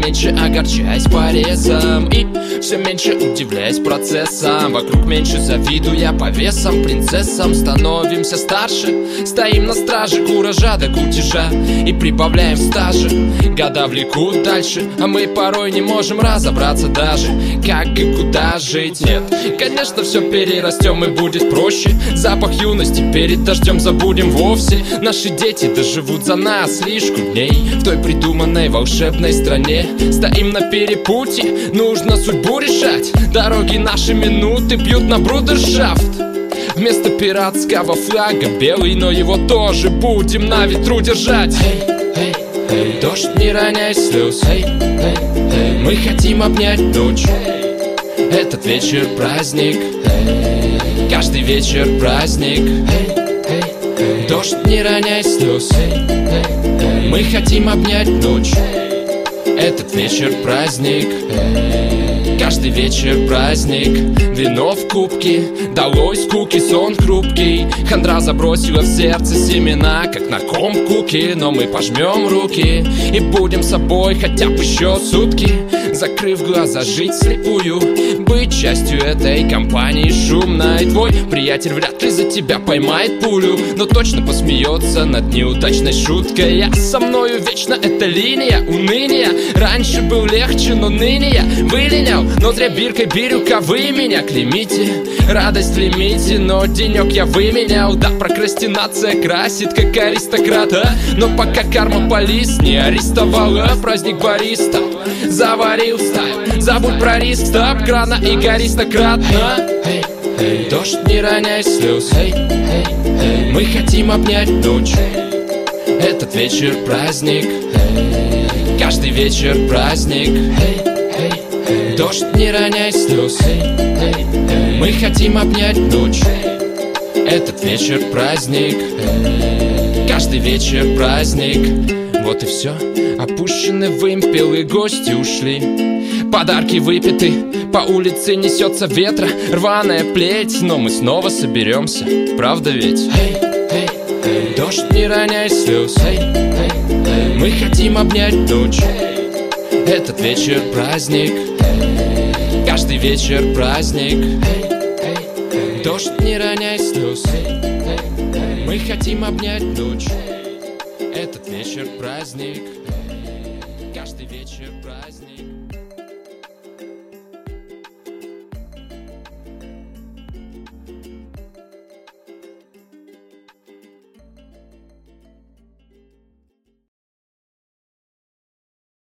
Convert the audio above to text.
меньше огорчаясь порезом, и все меньше удивляясь процессам. Вокруг меньше завидуя повесам, принцессам. Становимся старше, стоим на страже куража до кутежа и прибавляем в стаже. Года влекут дальше, а мы порой не можем разобраться даже, как и куда жить. Нет, конечно, все перерастем и будет проще. Запах юности перед дождем забудем вовсе. Наши дети доживут за нас слишком дней в той придуманной волшебной стране. Стоим на перепутье, нужно судьбу решать. Дороги наши минуты бьют на брудершафт. Вместо пиратского флага белый, но его тоже будем на ветру держать. Эй, эй, дождь, не роняй слез. Эй, мы хотим обнять ночь. Этот вечер праздник, каждый вечер праздник. Дождь, не роняй слез. Мы хотим обнять ночь. Этот вечер праздник, каждый вечер праздник. Вино в кубке, долой скуки, сон хрупкий. Хандра забросила в сердце семена, как на ком куки. Но мы пожмем руки и будем собой хотя бы еще сутки. Закрыв глаза, жить слепую, быть частью этой компании шумной. Твой приятель вряд ли за тебя поймает пулю, но точно посмеется над неудачной шуткой. Я со мною вечно эта линия уныния. Раньше был легче, но ныне я вылинял. Но зря биркой бирюка вы меня клеймите, радость в лимите, но денек я выменял. Да, прокрастинация красит, как аристократа, но пока карма полис не арестовала. Праздник бариста заварил стайл, забудь про риск, стоп, крана и гори стократно. Дождь, не роняй слез. Мы хотим обнять ночь. Этот вечер праздник, каждый вечер праздник. Дождь, не роняй слез. Мы хотим обнять ночь. Этот вечер праздник, каждый вечер праздник. Вот и все, опущены вымпел и гости ушли. Подарки выпиты, по улице несется ветра, рваная плеть, но мы снова соберемся, правда ведь? Дождь, не роняй слез. Мы хотим обнять ночь. Этот вечер праздник, каждый вечер праздник. Дождь, не роняй слез. Мы хотим обнять ночь. Этот вечер праздник, каждый вечер праздник.